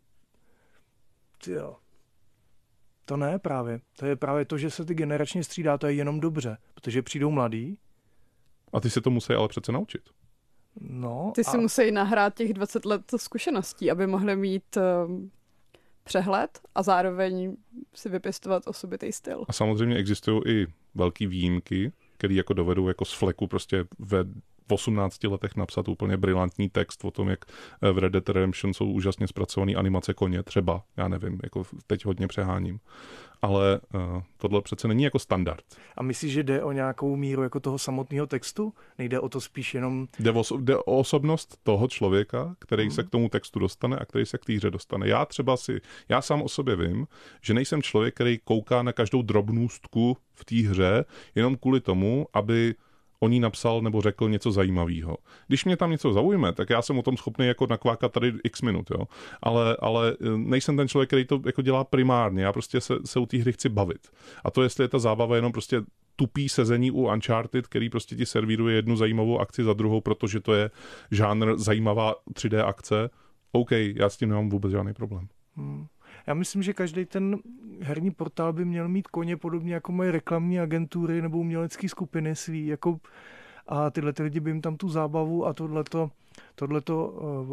Jo. To ne právě. To je právě to, že se ty generačně střídá, to je jenom dobře, protože přijdou mladí. A ty se to musí ale přece naučit. No, ty a... si musí nahrát těch dvacet let zkušeností, aby mohli mít uh, přehled a zároveň si vypěstovat osobitý styl. A samozřejmě existují i velký výjimky, který jako dovedou jako z fleku prostě ve v osmnácti letech napsat úplně brilantní text o tom, jak v Red Dead Redemption jsou úžasně zpracované animace koně, třeba, já nevím, jako teď hodně přeháním. Ale uh, tohle přece není jako standard. A myslíš, že jde o nějakou míru jako toho samotného textu? Nejde o to spíš jenom... Jde o, jde o osobnost toho člověka, který hmm. se k tomu textu dostane a který se k té hře dostane. Já třeba si, já sám o sobě vím, že nejsem člověk, který kouká na každou drobnůstku v té hře, jenom kvůli tomu, aby o ní napsal nebo řekl něco zajímavého. Když mě tam něco zaujme, tak já jsem o tom schopný jako nakvákat tady x minut, jo. Ale, ale nejsem ten člověk, který to jako dělá primárně. Já prostě se, se u té hry chci bavit. A to, jestli je ta zábava jenom prostě tupý sezení u Uncharted, který prostě ti servíruje jednu zajímavou akci za druhou, protože to je žánr zajímavá tři dé akce, OK, já s tím nemám vůbec žádný problém. Hmm. Já myslím, že každý ten herní portál by měl mít koně podobně jako mají reklamní agentury nebo umělecké skupiny svý, jako a tyhle ty lidi by jim tam tu zábavu a tohleto, tohleto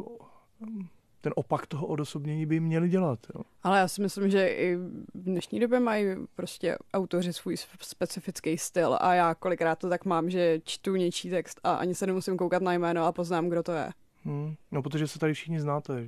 ten opak toho odosobnění by jim měli dělat. Jo. Ale já si myslím, že i v dnešní době mají prostě autoři svůj specifický styl a já kolikrát to tak mám, že čtu něčí text a ani se nemusím koukat na jméno a poznám, kdo to je. Hmm. No, protože se tady všichni znáte.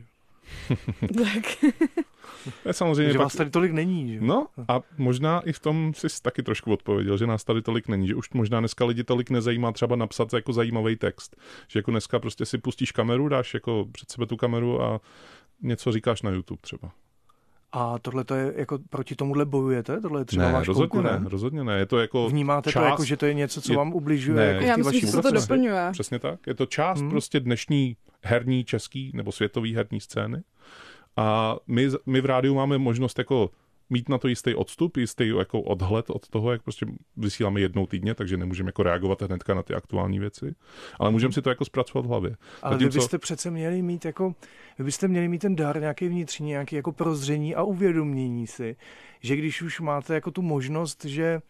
Tak. Je samozřejmě že pak... vás tady tolik není. Že? No a možná i v tom jsi taky trošku odpověděl, že nás tady tolik není, že už možná dneska lidi tolik nezajímá třeba napsat jako zajímavý text. Že jako dneska prostě si pustíš kameru, dáš jako před sebe tu kameru a něco říkáš na YouTube třeba. A tohle to je jako proti tomuhle bojujete? Tohle je třeba ne, váš rozhodně konkurent? ne, rozhodně ne. Je to jako Vnímáte část... to jako, že to je něco, co je... vám ubližuje? Ne, jako já v myslím, že se to doplňuje. Přesně tak. Je to část hmm. prostě dnešní herní český nebo světový herní scény. A my, my v rádiu máme možnost jako mít na to jistý odstup, jistý jako odhled od toho, jak prostě vysíláme jednou týdně, takže nemůžeme jako reagovat hnedka na ty aktuální věci, ale můžeme si to jako zpracovat v hlavě. Ale Zatím, vy byste co... přece měli mít jako, vy byste měli mít ten dar nějaký vnitřní, nějaký jako prozření a uvědomění si, že když už máte jako tu možnost, že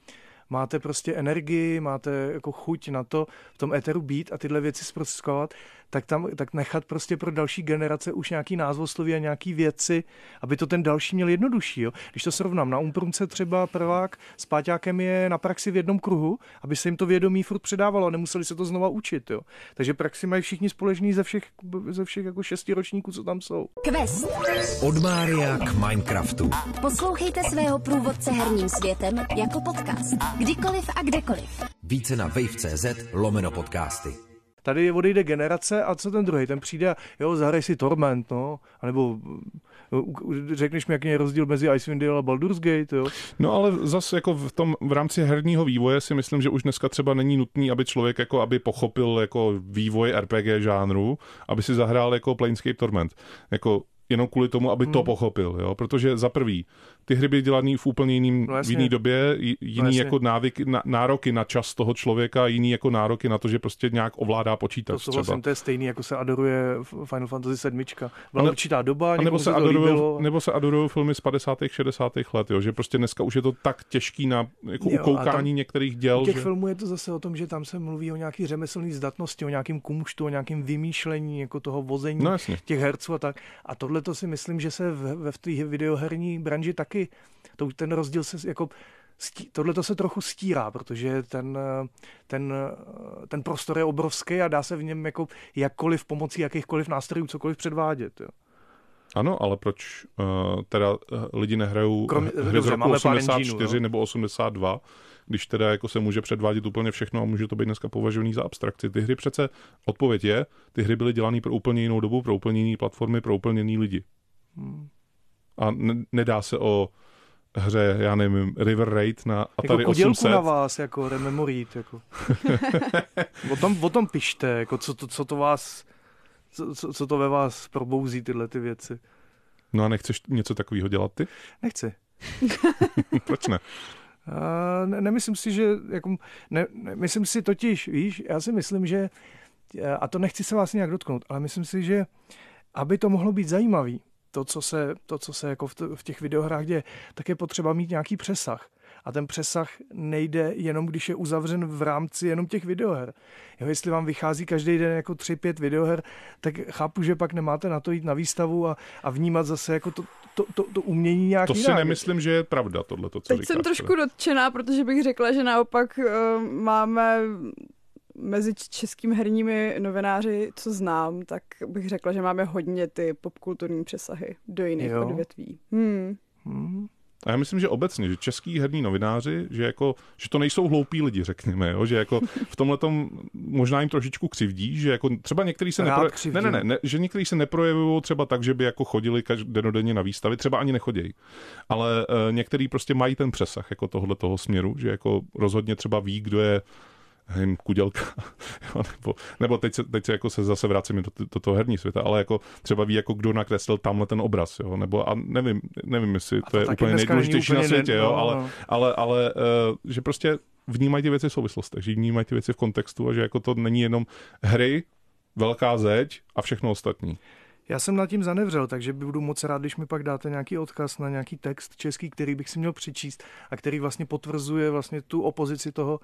máte prostě energii, máte jako chuť na to v tom éteru být a tyhle věci zprostředkovat, tak tam tak nechat prostě pro další generace už nějaký názvosloví a nějaký věci, aby to ten další měl jednodušší. Jo? Když to srovnám, na Umprumce třeba prvák s páťákem je na praxi v jednom kruhu, aby se jim to vědomí furt předávalo a nemuseli se to znova učit. Jo? Takže praxi mají všichni společný ze všech, ze všech jako šesti ročníků, co tam jsou. Quest. Od Mária k Minecraftu. Poslouchejte svého průvodce herním světem jako podcast. Kdykoliv a kdekoliv. Více na wave.cz lomeno podcasty. Tady odejde generace a co ten druhý? Ten přijde a jo, zahraj si Torment, no, anebo řekneš mi, jaký je rozdíl mezi Icewind Dale a Baldur's Gate, jo? No ale zase jako v tom v rámci herního vývoje si myslím, že už dneska třeba není nutný, aby člověk jako aby pochopil jako vývoj R P G žánru, aby si zahrál jako Planescape Torment. Jako jenom kvůli tomu, aby hmm. to pochopil, jo? Protože za prvý, ty hry byly dělaný v úplně jiným, no v jiný době, jiný no jako návyky, na, nároky na čas toho člověka, jiný jako nároky na to, že prostě nějak ovládá počítač. To vlastně to je stejný, jako se adoruje Final Fantasy sedm. Byla ne, určitá doba, nebo se, adorujou, nebo se adorují filmy z padesátých šedesátých let, jo? Že prostě dneska už je to tak těžký na jako jo, ukoukání tam, některých děl. U těch že... filmů je to zase o tom, že tam se mluví o nějaký řemeslný zdatnosti, o nějakým kumštu, o nějakým vymýšlení, jako toho vození no, těch herců a tak. A tohle to si myslím, že se v, ve v té videoherní branži taky, to, ten rozdíl se jako, tohle to se trochu stírá, protože ten, ten, ten prostor je obrovský a dá se v něm jako jakkoliv pomocí jakýchkoliv nástrojů cokoliv předvádět. Jo. Ano, ale proč uh, teda uh, lidi nehrajou Kromě, hry z roku osmdesát čtyři nebo osmdesát dva, když teda jako se může předvádět úplně všechno a může to být dneska považovaný za abstrakci. Ty hry přece, odpověď je, ty hry byly dělané pro úplně jinou dobu, pro úplně jiné platformy, pro úplně jiný lidi. Hmm. A ne, nedá se o hře, já nevím, River Raid na Atari jako osm set. Na vás, jako rememorit, jako. o, tom, o tom pište, jako co to, co to vás, co, co to ve vás probouzí tyhle ty věci. No a nechceš něco takového dělat ty? Nechci. Proč ne? Uh, ne, nemyslím si, že jako, ne, ne, myslím si totiž, víš, já si myslím, že a to nechci se vás nějak dotknout, ale myslím si, že aby to mohlo být zajímavý, to, co se, to, co se jako v, t- v těch videohrách děje, tak je potřeba mít nějaký přesah. A ten přesah nejde jenom, když je uzavřen v rámci jenom těch videoher. Jo, jestli vám vychází každý den jako tři, pět videoher, tak chápu, že pak nemáte na to jít na výstavu a, a vnímat zase jako to, to, to, to umění nějak To jinak. si nemyslím, že je pravda tohleto, co Teď říkáš. jsem trošku dotčená, protože bych řekla, že naopak uh, máme mezi českými herními novináři, co znám, tak bych řekla, že máme hodně ty popkulturní přesahy do jiných jo. odvětví. Hmm. Hmm. A já myslím, že obecně, že český herní novináři, že, jako, že to nejsou hloupí lidi, řekněme, jo? Že jako v tomhletom možná jim trošičku křivdí, že jako třeba některý se neprojevují, ne, ne, ne, ne, že některý se neprojevují třeba tak, že by jako chodili denodenně na výstavy, třeba ani nechodějí. Ale uh, některý prostě mají ten přesah jako tohle toho směru, že jako rozhodně třeba ví, kdo je nevím, Kudělka, nebo, nebo teď se, teď se, jako se zase vracíme do, do toho herní světa, ale jako třeba ví, jako kdo nakreslil tamhle ten obraz, jo, nebo a nevím, nevím, jestli to, to je úplně nejdůležitější na světě, ne, jo, no, ale, no. ale, ale uh, že prostě vnímají ty věci v souvislostech, že vnímají ty věci v kontextu a že jako to není jenom hry, velká zeď a všechno ostatní. Já jsem nad tím zanevřel, takže budu moc rád, když mi pak dáte nějaký odkaz na nějaký text český, který bych si měl přečíst a který vlastně potvrzuje vlastně tu opozici toho,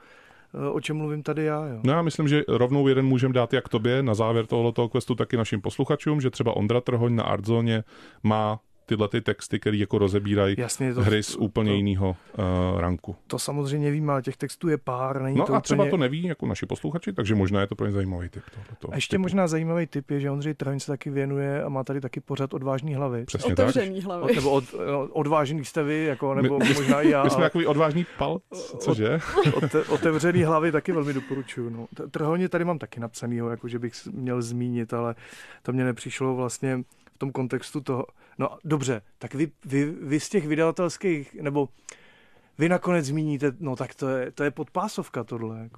o čem mluvím tady já. Jo. No já myslím, že rovnou jeden můžeme dát jak tobě na závěr tohoto questu, taky našim posluchačům, že třeba Ondra Trhoň na Artzóně má tyhle ty texty, které jako rozebírají Jasně, to, hry z úplně to, jiného uh, ranku. To samozřejmě vím, ale těch textů je pár. Není no to a úplně... třeba to neví jako naši posluchači, takže možná je to pro ně zajímavý tip. Tohleto, a ještě typu. možná zajímavý tip je, že Ondřej Trhoň se taky věnuje a má tady taky pořad Odvážný hlavy. Přesně Otevřený tak. hlavy. Od, nebo od, odvážný jste vy, jako, nebo my, možná i já. My jsme takový odvážný palc, cože? Od, otevřený hlavy taky velmi doporučuju. No. Trhoně tady mám taky napsanýho, jako že bych měl zmínit, ale to mě nepřišlo vlastně v tom kontextu toho. No dobře, tak vy, vy, vy z těch vydavatelských, nebo vy nakonec zmíníte, no tak to je, to je podpásovka tohle. Jako.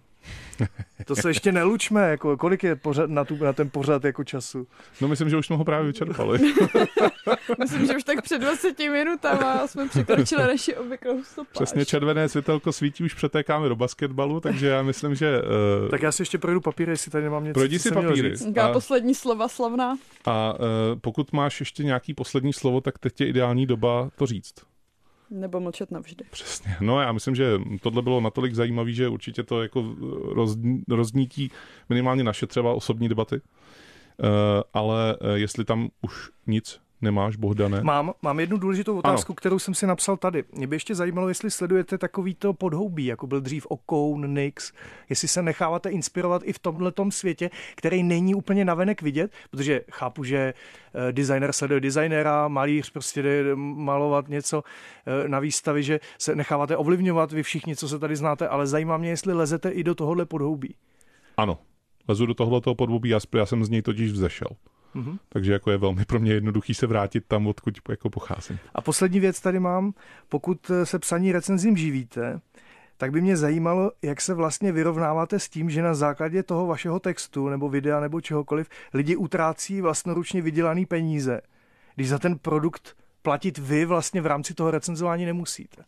To se ještě nelučme, jako, kolik je pořad, na, tu, na ten pořad jako času? No myslím, že už jsme ho právě vyčerpali. Myslím, že už tak před dvaceti minutama jsme překročili naši obvyklou stopáž. Přesně červené světelko svítí, už přetékáme do basketbalu, takže já myslím, že... Uh... Tak já si ještě projdu papíry, jestli tady nemám něco. Projdi si papíry. A poslední slova slavná. A uh, pokud máš ještě nějaký poslední slovo, tak teď je ideální doba to říct. Nebo mlčet navždy. Přesně. No já myslím, že tohle bylo natolik zajímavé, že určitě to jako roz, roznítí minimálně naše třeba osobní debaty. Uh, ale uh, jestli tam už nic nemáš, Bohdane? Mám, mám jednu důležitou otázku, ano. kterou jsem si napsal tady. Mě by ještě zajímalo, jestli sledujete takovýto podhoubí, jako byl dřív Okoun, Nix, jestli se necháváte inspirovat i v tomhletom světě, který není úplně navenek vidět, protože chápu, že designer sleduje designera, malíř prostě jde malovat něco na výstavě, že se necháváte ovlivňovat vy všichni, co se tady znáte, ale zajímá mě, jestli lezete i do tohohle podhoubí. Ano, lezu do tohoto podhoubí, já, já jsem z něj totiž vzešel. Mm-hmm. Takže jako je velmi pro mě jednoduchý se vrátit tam, odkud jako pocházím. A poslední věc tady mám, pokud se psaní recenzím živíte, tak by mě zajímalo, jak se vlastně vyrovnáváte s tím, že na základě toho vašeho textu nebo videa nebo čehokoliv lidi utrácí vlastnoručně vydělaný peníze, když za ten produkt platit vy vlastně v rámci toho recenzování nemusíte.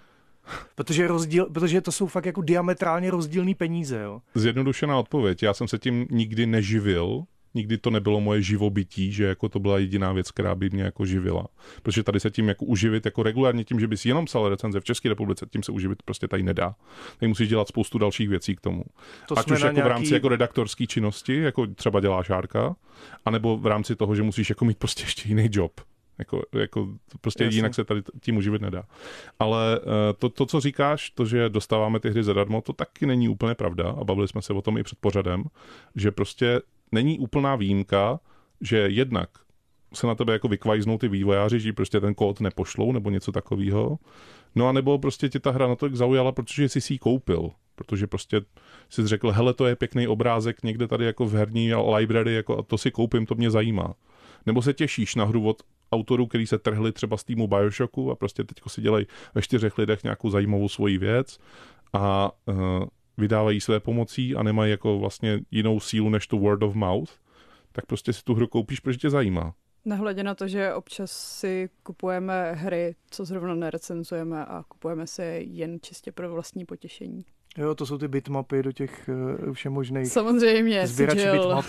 Protože, rozdíl, protože to jsou fakt jako diametrálně rozdílný peníze. Jo? Zjednodušená odpověď. Já jsem se tím nikdy neživil. Nikdy to nebylo moje živobytí, že jako to byla jediná věc, která by mě jako živila. Protože tady se tím jako uživit jako regulárně tím, že bys jenom psal recenze v České republice, tím se uživit prostě tady nedá. Tady musíš dělat spoustu dalších věcí k tomu. To Ať už jako nějaký... v rámci jako redaktorské činnosti, jako třeba dělá Šárka, anebo v rámci toho, že musíš jako mít prostě ještě jiný job. Jako, jako prostě Jasně. Jinak se tady tím uživit nedá. Ale to, to, co říkáš, to, že dostáváme ty hry zadarmo, to taky není úplně pravda a bavili jsme se o tom i před pořadem, že prostě není úplná výjimka, že jednak se na tebe jako vykvajznou ty vývojáři, že prostě ten kód nepošlou nebo něco takového. No a nebo prostě tě ta hra natolik zaujala, protože jsi si ji koupil. Protože prostě jsi řekl, hele, to je pěkný obrázek někde tady jako v herní library, jako a to si koupím, to mě zajímá. Nebo se těšíš na hru od autorů, který se trhli třeba z týmu Bioshocku a prostě teďko si dělají ve čtyřech lidech nějakou zajímavou svoji věc a uh, vydávají své pomocí a nemají jako vlastně jinou sílu než tu word of mouth, tak prostě si tu hru koupíš, protože tě zajímá. Nehledě na to, že občas si kupujeme hry, co zrovna nerecenzujeme a kupujeme si je jen čistě pro vlastní potěšení. Jo, to jsou ty bitmapy do těch uh, všemožných samozřejmě, sběračů bitmap.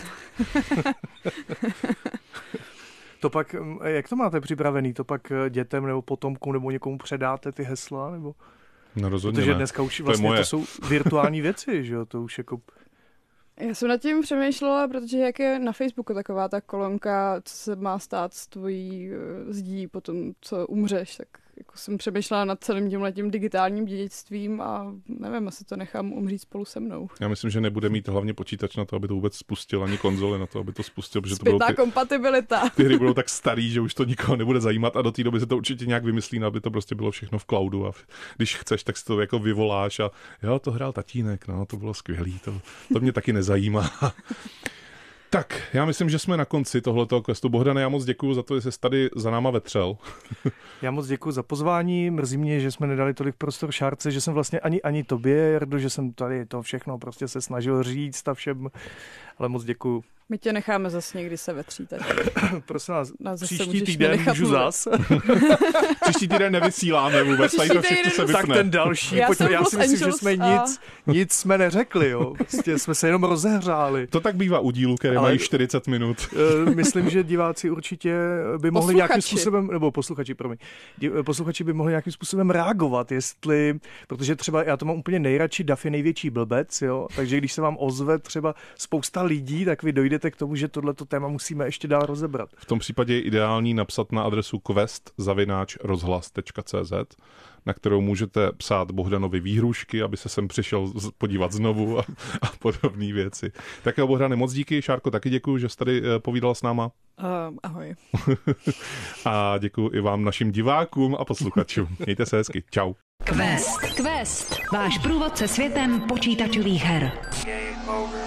To pak, jak to máte připravený? To pak dětem nebo potomkům nebo někomu předáte ty hesla? Nebo... No rozhodně Protože ne. dneska už vlastně to, to jsou virtuální věci, že jo? To už jako... Já jsem nad tím přemýšlela, protože jak je na Facebooku taková ta kolonka, co se má stát s tvojí zdí potom, co umřeš, tak jako jsem přemýšlela nad celým tímhletím digitálním dědictvím a nevím, asi to nechám umřít spolu se mnou. Já myslím, že nebude mít hlavně počítač na to, aby to vůbec spustil, ani konzole na to, aby to spustil, protože to Zpětná ty, kompatibilita. Ty hry budou tak starý, že už to nikoho nebude zajímat a do té doby se to určitě nějak vymyslí, aby to prostě bylo všechno v cloudu a když chceš, tak si to jako vyvoláš a jo, to hrál tatínek, no, to bylo skvělý, to, to mě taky nezajímá. Tak, já myslím, že jsme na konci tohletoho questu. Bohdane, já moc děkuju za to, že jsi tady za náma vetřel. Já moc děkuju za pozvání, mrzí mě, že jsme nedali tolik prostor Šárce, že jsem vlastně ani, ani tobě, Jardo, že jsem tady to všechno prostě se snažil říct a všem, ale moc děkuju. My tě necháme zase někdy se vetřít. Prosím vás, nás příští týden můžu zas. Příští týden nevysíláme vůbec, tady to všechno se vypne. Tak ten další, já, pojď, já si myslím, že jsme a... nic, nic jsme neřekli, jo. Prostě jsme se jenom rozehřáli. To tak bývá u dílu, které ale mají čtyřicet minut. Myslím, že diváci určitě by mohli posluchači. nějakým způsobem, nebo posluchači, promiň, posluchači by mohli nějakým způsobem reagovat, jestli, protože třeba já to mám úplně nejradši, Duff je největší blbec, jo, takže když se vám ozve třeba spousta lidí, tak vy dojdete k tomu, že tohleto téma musíme ještě dál rozebrat. V tom případě je ideální napsat na adresu quest zavináč rozhlas tečka cé zet, na kterou můžete psát Bohdanovi výhrušky, aby se sem přišel podívat znovu a, a podobné věci. Tak jo, Bohdane, moc díky. Šárko, taky děkuju, že jsi tady povídala s náma. Uh, ahoj. A děkuju i vám, našim divákům a posluchačům. Mějte se hezky. Čau. Quest. Quest. Váš průvodce světem počítačových her.